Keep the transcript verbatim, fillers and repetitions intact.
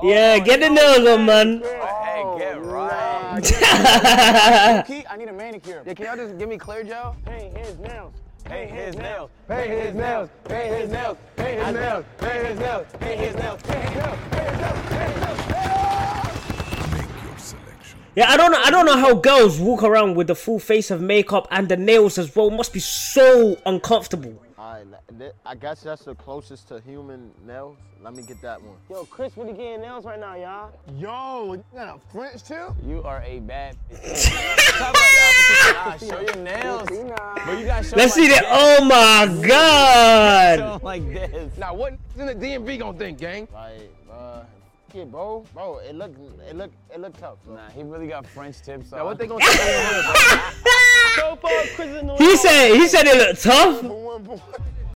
Yeah, get the nails on, man. Hey, get right. Key, I need a manicure. Yeah, can y'all just give me clear gel? Paint his nails. Paint his nails. Paint his nails. Paint his nails. Paint his nails. Paint his nails. Paint his nails. Paint his nails. Paint his nails. Paint his nails. Yeah, I don't know. I don't know how girls walk around with the full face of makeup and the nails as well. It must be so uncomfortable. Alright, I guess that's the closest to human nails. Let me get that one. Yo, Chris really getting nails right now, y'all. Yo, you got a French tip? You are a bad bitch. Talk about y'all. Nah, show your nails. But you gotta show Let's like see that. this. Oh my god. Show 'em like this. Now, what in the D M V gonna think, gang? Like, uh, yeah, bro, bro, it look, it look, it look tough. Bro. Nah, he really got French tips. Now, what they gonna say? So far, Chris is annoying. He said. He said it looked tough. For one boy.